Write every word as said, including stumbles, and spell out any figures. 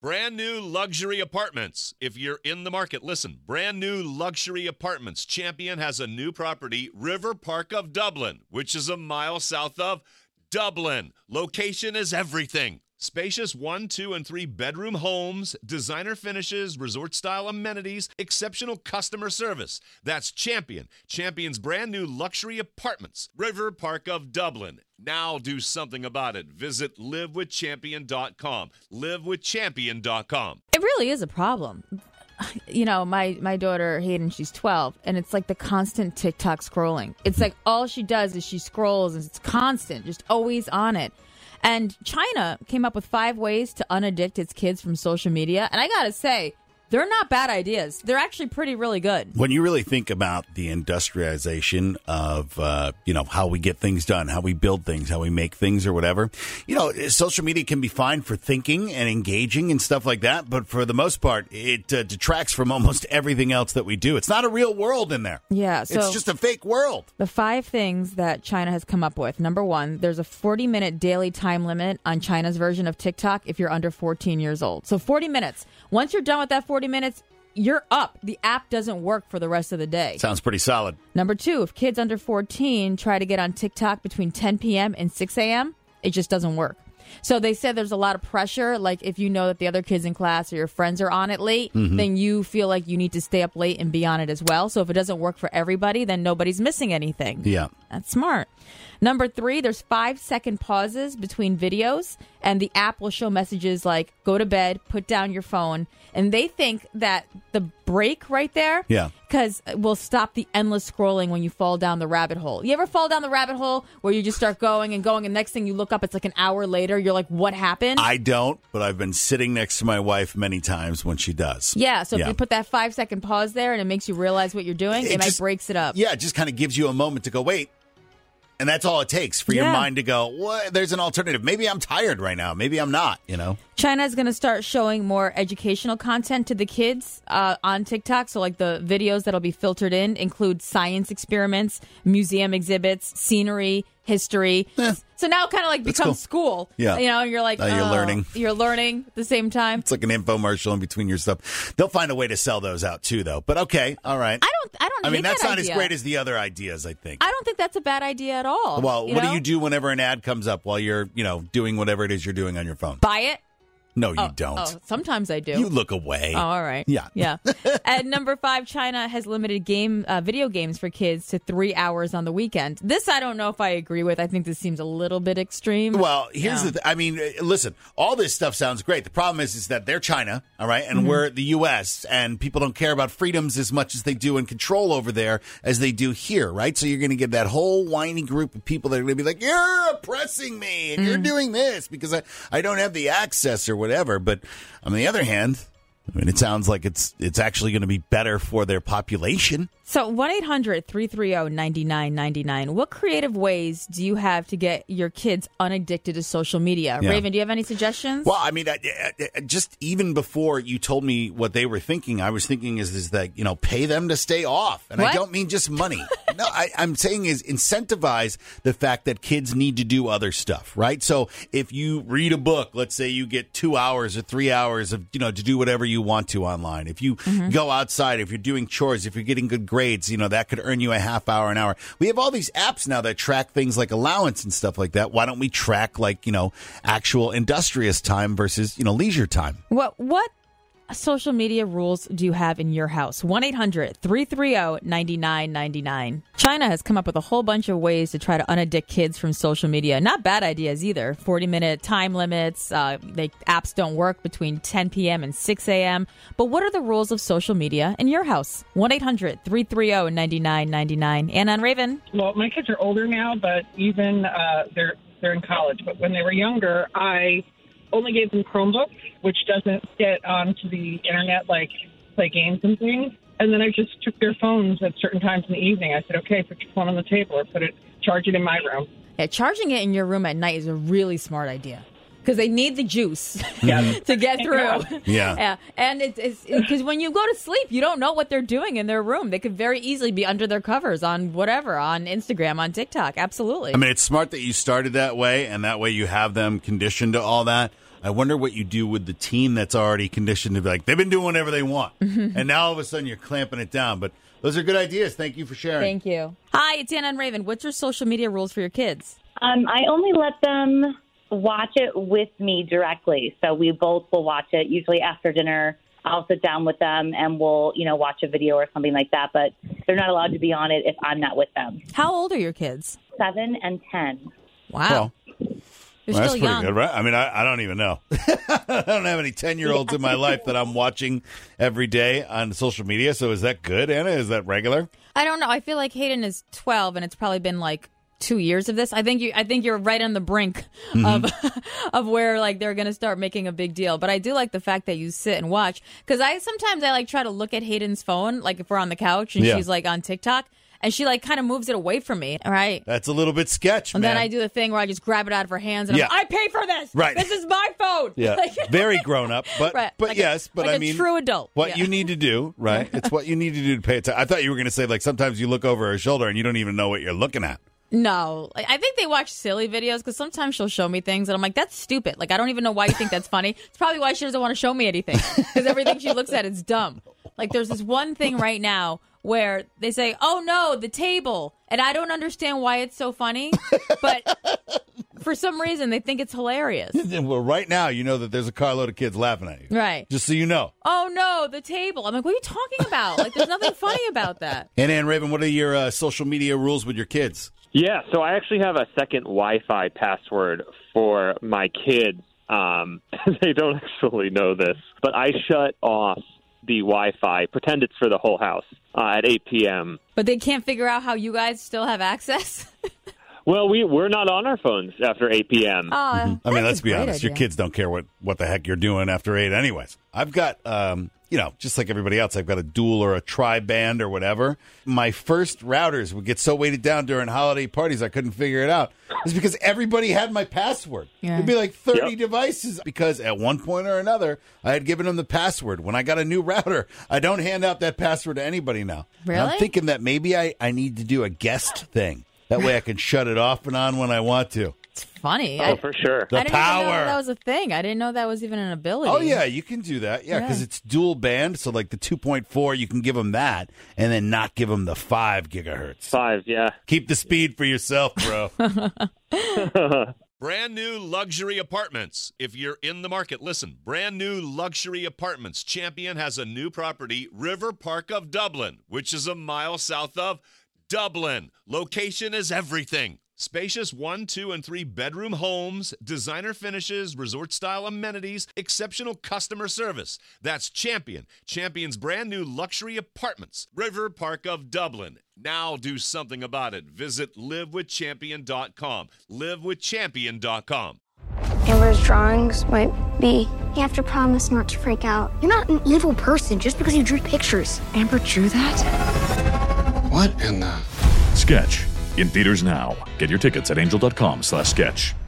Brand new luxury apartments. If you're in the market, listen. Brand new luxury apartments. Champion has a new property, River Park of Dublin, which is a mile south of Dublin. Location is everything. Spacious one, two, and three bedroom homes, designer finishes, resort-style amenities, exceptional customer service. That's Champion. Champion's brand new luxury apartments. River Park of Dublin. Now do something about it. Visit live with champion dot com. live with champion dot com. It really is a problem. You know, my, my daughter, Hayden, she's twelve, and it's like the constant TikTok scrolling. It's like all she does is she scrolls, and it's constant, just always on it. And China came up with five ways to unaddict its kids from social media. And I got to say, they're not bad ideas. They're actually pretty, really good. When you really think about the industrialization of, uh, you know, how we get things done, how we build things, how we make things or whatever, you know, social media can be fine for thinking and engaging and stuff like that. But for the most part, it uh, detracts from almost everything else that we do. It's not a real world in there. Yeah. So it's just a fake world. The five things that China has come up with. Number one, there's a forty minute daily time limit on China's version of TikTok if you're under fourteen years old. So forty minutes. Once you're done with that forty minutes, you're up. The app doesn't work for the rest of the day. Sounds pretty solid. Number two, if kids under fourteen try to get on TikTok between ten p.m. and six a.m., it just doesn't work. So they said there's a lot of pressure. Like if you know that the other kids in class or your friends are on it late, mm-hmm. then you feel like you need to stay up late and be on it as well. So if it doesn't work for everybody, then nobody's missing anything. Yeah. That's smart. Number three, there's five second pauses between videos, and the app will show messages like, go to bed, put down your phone. And they think that the break right there, yeah, because will stop the endless scrolling when you fall down the rabbit hole. You ever fall down the rabbit hole where you just start going and going, and next thing you look up, it's like an hour later, you're like, what happened? I don't, but I've been sitting next to my wife many times when she does. Yeah, so yeah. if you put that five second pause there and it makes you realize what you're doing, it, it just, might breaks it up. Yeah, it just kind of gives you a moment to go, wait. And that's all it takes for your yeah. mind to go, what? There's an alternative. Maybe I'm tired right now. Maybe I'm not, you know? China is going to start showing more educational content to the kids uh, on TikTok. So like the videos that'll be filtered in include science experiments, museum exhibits, scenery, history. Eh, so now it kind of like becomes cool. school. Yeah. You know, you're like, now you're oh, learning. You're learning at the same time. It's like an infomercial in between your stuff. They'll find a way to sell those out too, though. But okay, all right. I don't I don't I mean, hate that's that not idea. as great as the other ideas, I think. I don't think that's a bad idea at all. Well, you what know? do you do whenever an ad comes up while you're, you know, doing whatever it is you're doing on your phone? Buy it? No, you oh, don't. Oh, sometimes I do. You look away. Oh, all right. Yeah. Yeah. At number five, China has limited game uh, video games for kids to three hours on the weekend. This I don't know if I agree with. I think this seems a little bit extreme. Well, here's yeah. the th- I mean, listen, all this stuff sounds great. The problem is, is that they're China, all right, and Mm-hmm. we're the U S, and people don't care about freedoms as much as they do and control over there as they do here, right? So you're going to get that whole whiny group of people that are going to be like, you're oppressing me, and mm-hmm. you're doing this because I, I don't have the access or whatever. But on the other hand, I mean, it sounds like it's it's actually going to be better for their population. So one eight hundred three three zero nine nine nine nine. What creative ways do you have to get your kids unaddicted to social media? Yeah. Raven, do you have any suggestions? Well, I mean, I, I, just even before you told me what they were thinking, I was thinking is, is that, you know, pay them to stay off. And what? I don't mean just money. No, I, I'm saying is incentivize the fact that kids need to do other stuff, right? So if you read a book, let's say you get two hours or three hours of, you know, to do whatever you want to online. If you mm-hmm. go outside, if you're doing chores, if you're getting good grades, you know, that could earn you a half hour, an hour. We have all these apps now that track things like allowance and stuff like that. Why don't we track like, you know, actual industrious time versus, you know, leisure time? What, what social media rules do you have in your house? one eight hundred three three zero nine nine nine nine. China has come up with a whole bunch of ways to try to unaddict kids from social media. Not bad ideas either. forty minute time limits. Uh, they, apps don't work between ten p.m. and six a.m. But what are the rules of social media in your house? one eight hundred three three zero nine nine nine nine. Anna and Raven. Well, my kids are older now, but even uh, they're they're in college. But when they were younger, I only gave them Chromebooks, which doesn't get onto the internet like play games and things. And then I just took their phones at certain times in the evening. I said, okay, put your phone on the table or put it, charge it in my room. Yeah, charging it in your room at night is a really smart idea. Because they need the juice yeah. to get through. Yeah. yeah. And it's because when you go to sleep, you don't know what they're doing in their room. They could very easily be under their covers on whatever, on Instagram, on TikTok. Absolutely. I mean, it's smart that you started that way, and that way you have them conditioned to all that. I wonder what you do with the team that's already conditioned to be like, they've been doing whatever they want. And now all of a sudden you're clamping it down. But those are good ideas. Thank you for sharing. Thank you. Hi, it's Anna and Raven. What's your social media rules for your kids? Um, I only let them watch it with me directly. So we both will watch it, usually after dinner. I'll sit down with them and we'll, you know, watch a video or something like that. But they're not allowed to be on it if I'm not with them. How old are your kids? Seven and ten. Wow. Well, You're well, still that's pretty young. good, right? I mean, I, I don't even know. I don't have any ten-year-olds in my life that I'm watching every day on social media. So is that good, Anna? Is that regular? I don't know. I feel like Hayden is twelve, and it's probably been like two years of this. I think you. I think you're right on the brink Mm-hmm. of of where like they're gonna start making a big deal. But I do like the fact that you sit and watch, because I sometimes I like try to look at Hayden's phone, like if we're on the couch and Yeah. she's like on TikTok, and she like kind of moves it away from me. All right. That's a little bit sketch, And man. then I do the thing where I just grab it out of her hands and Yeah. I'm like, I pay for this. Right. This is my phone. Yeah, Like- very grown up, but Right. but Like a- yes, but like I a mean, true adult. What Yeah. you need to do, right? It's what you need to do to pay attention. I thought you were going to say like sometimes you look over her shoulder and you don't even know what you're looking at. No, like, I think they watch silly videos because sometimes she'll show me things and I'm like, that's stupid. Like, I don't even know why you think that's funny. It's probably why she doesn't want to show me anything, because everything she looks at is dumb. Like, there's this one thing right now where they say, oh no, the table. And I don't understand why it's so funny, but for some reason they think it's hilarious. Well, right now you know that there's a carload of kids laughing at you. Right. Just so you know. Oh no, the table. I'm like, what are you talking about? Like, there's nothing funny about that. And Ann Raven, what are your uh, social media rules with your kids? Yeah, so I actually have a second Wi-Fi password for my kids. Um, they don't actually know this, but I shut off the Wi-Fi, pretend it's for the whole house, uh, at eight p.m. But they can't figure out how you guys still have access? Well, we, we're not on our phones after eight p.m. Oh, I mean, that's let's a be great honest. Your idea. kids don't care what, what the heck you're doing after eight anyways. I've got, um, you know, just like everybody else, I've got a dual or a tri-band or whatever. My first routers would get so weighted down during holiday parties I couldn't figure it out. It's because everybody had my password. Yeah. It'd be like thirty Yep. devices because at one point or another, I had given them the password. When I got a new router, I don't hand out that password to anybody now. And Really? I'm thinking that maybe I, I need to do a guest thing. That way I can shut it off and on when I want to. It's funny. Oh, I, for sure. The I didn't power. even know that was a thing. I didn't know that was even an ability. Oh, yeah, you can do that. Yeah, because Yeah. it's dual band. So, like the two point four, you can give them that and then not give them the five gigahertz. Five, yeah. Keep the speed for yourself, bro. Brand new luxury apartments. If you're in the market, listen. Brand new luxury apartments. Champion has a new property, River Park of Dublin, which is a mile south of Dublin. Location is everything. Spacious one, two, and three bedroom homes, designer finishes, resort-style amenities, exceptional customer service. That's Champion. Champion's brand new luxury apartments. River Park of Dublin. Now do something about it. Visit live with champion dot com. live with champion dot com. Amber's drawings might be. You have to promise not to freak out. You're not an evil person just because you drew pictures. Amber drew that? What in the... Sketch. In theaters now. Get your tickets at angel dot com slash sketch.